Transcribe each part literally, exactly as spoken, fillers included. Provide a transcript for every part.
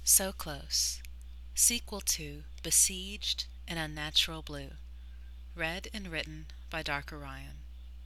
So Close, sequel to Besieged in Unnatural Blue, read and written by Dark Orion.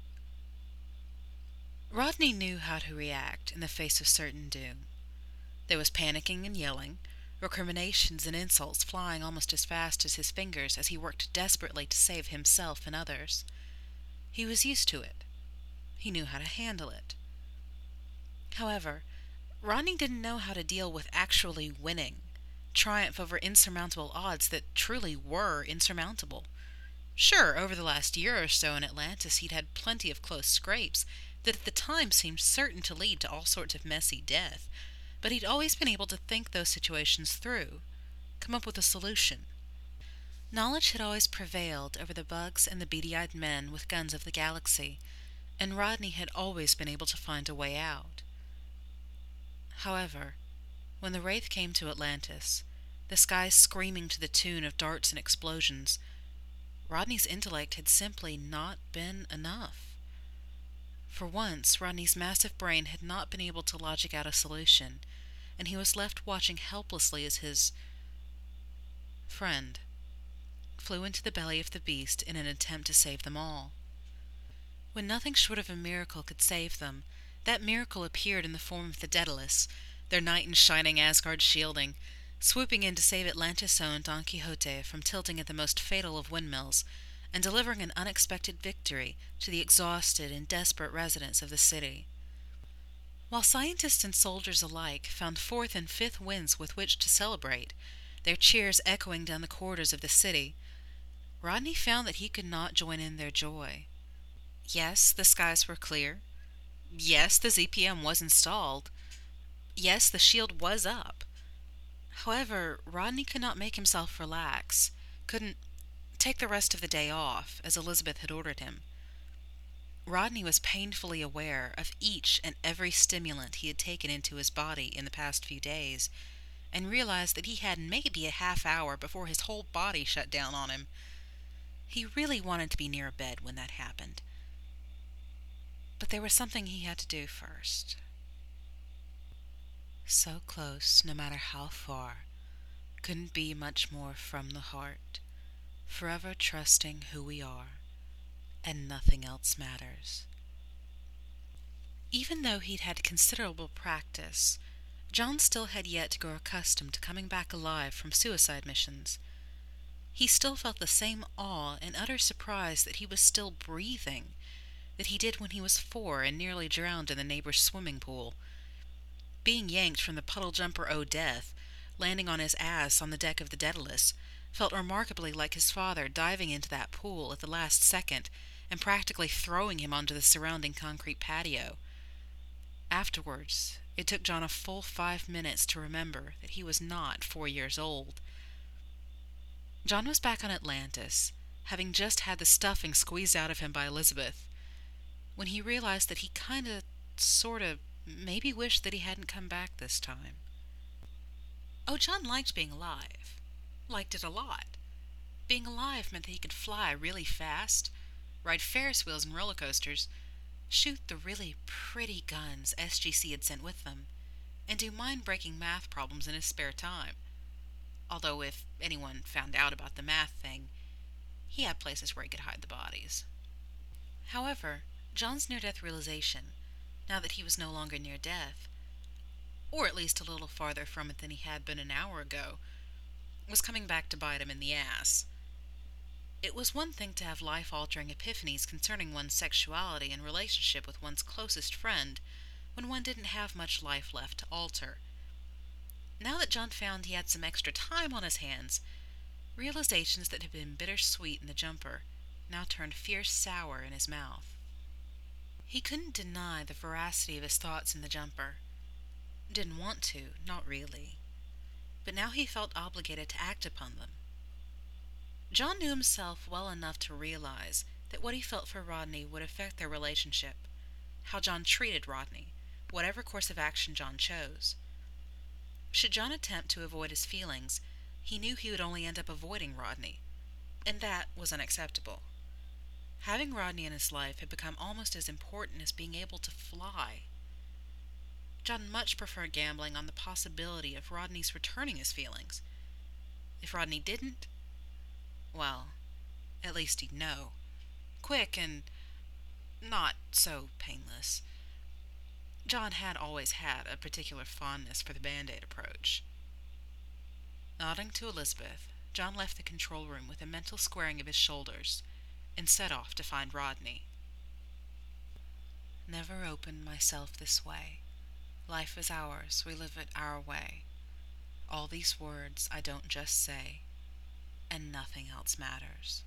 Rodney knew how to react in the face of certain doom. There was panicking and yelling, recriminations and insults flying almost as fast as his fingers as he worked desperately to save himself and others. He was used to it. He knew how to handle it. However, Rodney didn't know how to deal with actually winning, triumph over insurmountable odds that truly were insurmountable. Sure, over the last year or so in Atlantis he'd had plenty of close scrapes that at the time seemed certain to lead to all sorts of messy death, but he'd always been able to think those situations through, come up with a solution. Knowledge had always prevailed over the bugs and the beady-eyed men with guns of the galaxy, and Rodney had always been able to find a way out. However, when the Wraith came to Atlantis, the skies screaming to the tune of darts and explosions, Rodney's intellect had simply not been enough. For once, Rodney's massive brain had not been able to logic out a solution, and he was left watching helplessly as his friend flew into the belly of the beast in an attempt to save them all. When nothing short of a miracle could save them, that miracle appeared in the form of the Daedalus, their knight in shining Asgard shielding, swooping in to save Atlantis' own Don Quixote from tilting at the most fatal of windmills, and delivering an unexpected victory to the exhausted and desperate residents of the city. While scientists and soldiers alike found fourth and fifth winds with which to celebrate, their cheers echoing down the corridors of the city, Rodney found that he could not join in their joy. Yes, the skies were clear. Yes, the Z P M was installed. Yes, the shield was up. However, Rodney could not make himself relax, couldn't take the rest of the day off, as Elizabeth had ordered him. Rodney was painfully aware of each and every stimulant he had taken into his body in the past few days, and realized that he had maybe a half hour before his whole body shut down on him. He really wanted to be near a bed when that happened. But there was something he had to do first. So close, no matter how far, couldn't be much more from the heart, forever trusting who we are, and nothing else matters. Even though he'd had considerable practice, John still had yet to grow accustomed to coming back alive from suicide missions. He still felt the same awe and utter surprise that he was still breathing that he did when he was four and nearly drowned in the neighbor's swimming pool. Being yanked from the puddle jumper o' death, landing on his ass on the deck of the Daedalus, felt remarkably like his father diving into that pool at the last second and practically throwing him onto the surrounding concrete patio. Afterwards, it took John a full five minutes to remember that he was not four years old. John was back on Atlantis, having just had the stuffing squeezed out of him by Elizabeth, when he realized that he kinda, sorta, maybe wished that he hadn't come back this time. Oh, John liked being alive. Liked it a lot. Being alive meant that he could fly really fast, ride Ferris wheels and roller coasters, shoot the really pretty guns S G C had sent with them, and do mind-breaking math problems in his spare time. Although if anyone found out about the math thing, he had places where he could hide the bodies. However, John's near-death realization, now that he was no longer near death, or at least a little farther from it than he had been an hour ago, was coming back to bite him in the ass. It was one thing to have life-altering epiphanies concerning one's sexuality and relationship with one's closest friend when one didn't have much life left to alter. Now that John found he had some extra time on his hands, realizations that had been bittersweet in the jumper now turned fierce sour in his mouth. He couldn't deny the veracity of his thoughts in the jumper. Didn't want to, not really. But now he felt obligated to act upon them. John knew himself well enough to realize that what he felt for Rodney would affect their relationship, how John treated Rodney, whatever course of action John chose. Should John attempt to avoid his feelings, he knew he would only end up avoiding Rodney, and that was unacceptable. Having Rodney in his life had become almost as important as being able to fly. John much preferred gambling on the possibility of Rodney's returning his feelings. If Rodney didn't, well, at least he'd know. Quick and not so painless. John had always had a particular fondness for the Band-Aid approach. Nodding to Elizabeth, John left the control room with a mental squaring of his shoulders and set off to find Rodney. Never open myself this way. Life is ours, we live it our way. All these words I don't just say, and nothing else matters.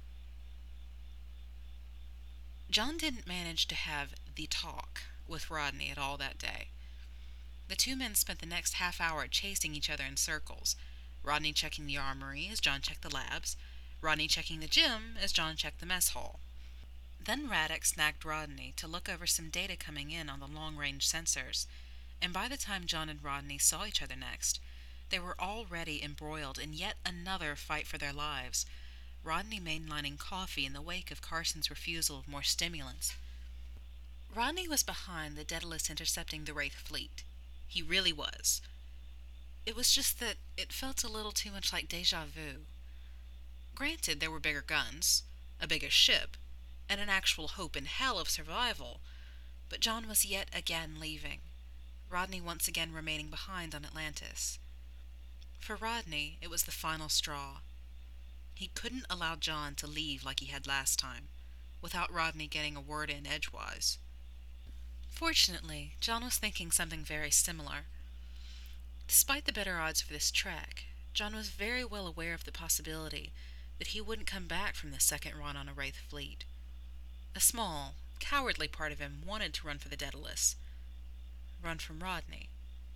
John didn't manage to have the talk with Rodney at all that day. The two men spent the next half hour chasing each other in circles, Rodney checking the armory as John checked the labs, Rodney checking the gym as John checked the mess hall. Then Radek snagged Rodney to look over some data coming in on the long-range sensors, and by the time John and Rodney saw each other next, they were already embroiled in yet another fight for their lives, Rodney mainlining coffee in the wake of Carson's refusal of more stimulants. Rodney was behind the Daedalus intercepting the Wraith fleet. He really was. It was just that it felt a little too much like deja vu. Granted, there were bigger guns, a bigger ship, and an actual hope in hell of survival, but John was yet again leaving, Rodney once again remaining behind on Atlantis. For Rodney, it was the final straw. He couldn't allow John to leave like he had last time, without Rodney getting a word in edgewise. Fortunately, John was thinking something very similar. Despite the better odds for this trek, John was very well aware of the possibility that he wouldn't come back from the second run on a Wraith fleet. A small, cowardly part of him wanted to run for the Daedalus. Run from Rodney.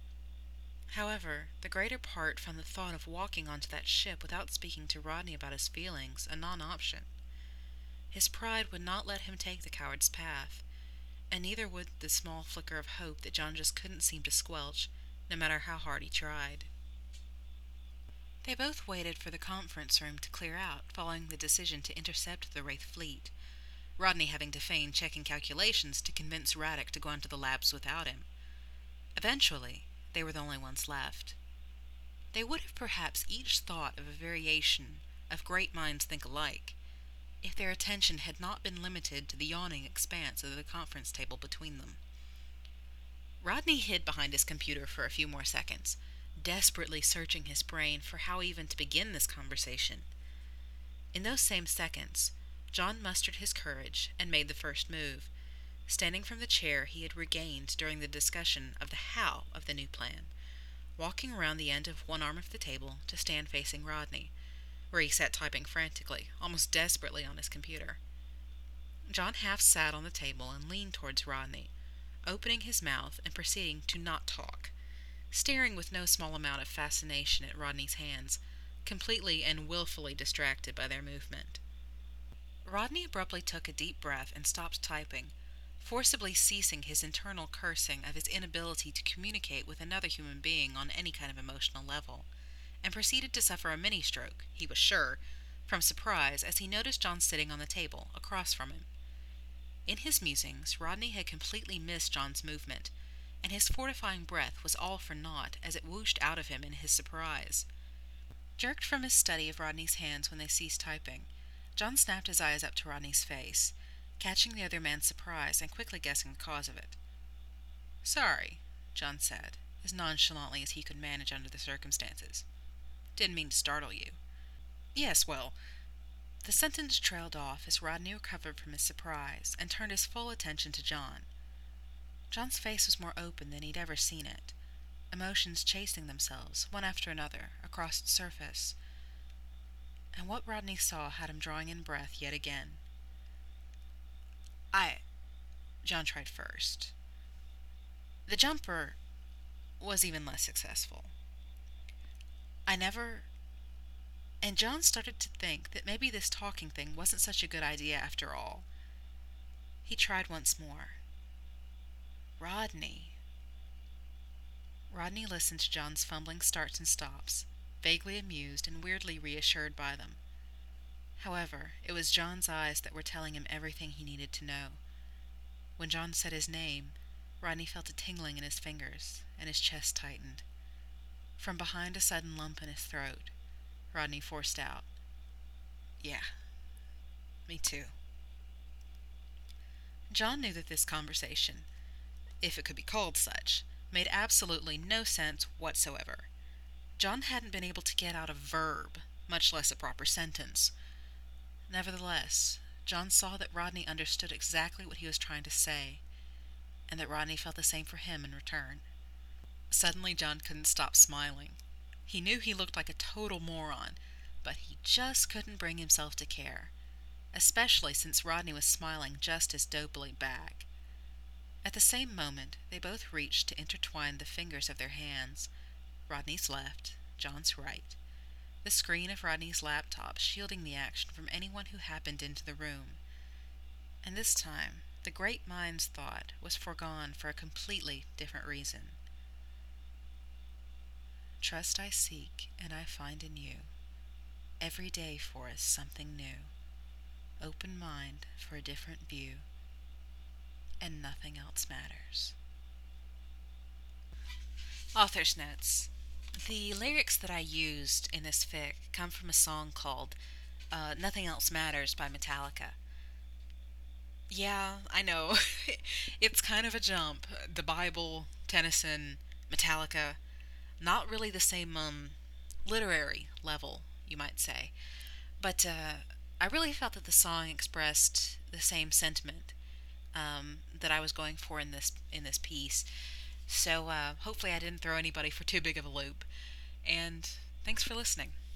However, the greater part found the thought of walking onto that ship without speaking to Rodney about his feelings a non-option. His pride would not let him take the coward's path, and neither would the small flicker of hope that John just couldn't seem to squelch, no matter how hard he tried. They both waited for the conference room to clear out following the decision to intercept the Wraith fleet, Rodney having to feign checking calculations to convince Radek to go into the labs without him. Eventually, they were the only ones left. They would have perhaps each thought of a variation of great minds think alike, if their attention had not been limited to the yawning expanse of the conference table between them. Rodney hid behind his computer for a few more seconds, desperately searching his brain for how even to begin this conversation. In those same seconds, John mustered his courage and made the first move, standing from the chair he had regained during the discussion of the how of the new plan, walking around the end of one arm of the table to stand facing Rodney, where he sat typing frantically, almost desperately on his computer. John half sat on the table and leaned towards Rodney, opening his mouth and proceeding to not talk, staring with no small amount of fascination at Rodney's hands, completely and willfully distracted by their movement. Rodney abruptly took a deep breath and stopped typing, forcibly ceasing his internal cursing of his inability to communicate with another human being on any kind of emotional level, and proceeded to suffer a mini-stroke, he was sure, from surprise as he noticed John sitting on the table across from him. In his musings, Rodney had completely missed John's movement, and his fortifying breath was all for naught as it whooshed out of him in his surprise. Jerked from his study of Rodney's hands when they ceased typing, John snapped his eyes up to Rodney's face, catching the other man's surprise and quickly guessing the cause of it. "Sorry," John said, as nonchalantly as he could manage under the circumstances. "Didn't mean to startle you." "Yes, well..." The sentence trailed off as Rodney recovered from his surprise and turned his full attention to John. John's face was more open than he'd ever seen it, emotions chasing themselves, one after another, across its surface. And what Rodney saw had him drawing in breath yet again. I... John tried first. The jumper was even less successful. I never... And John started to think that maybe this talking thing wasn't such a good idea after all. He tried once more. Rodney. Rodney listened to John's fumbling starts and stops, vaguely amused and weirdly reassured by them. However, it was John's eyes that were telling him everything he needed to know. When John said his name, Rodney felt a tingling in his fingers, and his chest tightened. From behind a sudden lump in his throat, Rodney forced out, "Yeah, me too." John knew that this conversation, if it could be called such, made absolutely no sense whatsoever. John hadn't been able to get out a verb, much less a proper sentence. Nevertheless, John saw that Rodney understood exactly what he was trying to say, and that Rodney felt the same for him in return. Suddenly, John couldn't stop smiling. He knew he looked like a total moron, but he just couldn't bring himself to care, especially since Rodney was smiling just as dopily back. At the same moment, they both reached to intertwine the fingers of their hands, Rodney's left, John's right, the screen of Rodney's laptop shielding the action from anyone who happened into the room. And this time, the great mind's thought was foregone for a completely different reason. Trust I seek, and I find in you, every day for us something new, open mind for a different view, and nothing else matters. Author's notes. The lyrics that I used in this fic come from a song called uh, Nothing Else Matters by Metallica. Yeah, I know. It's kind of a jump. The Bible, Tennyson, Metallica, not really the same um, literary level, you might say. But uh, I really felt that the song expressed the same sentiment um, that I was going for in this in this piece. So uh, hopefully I didn't throw anybody for too big of a loop. And thanks for listening.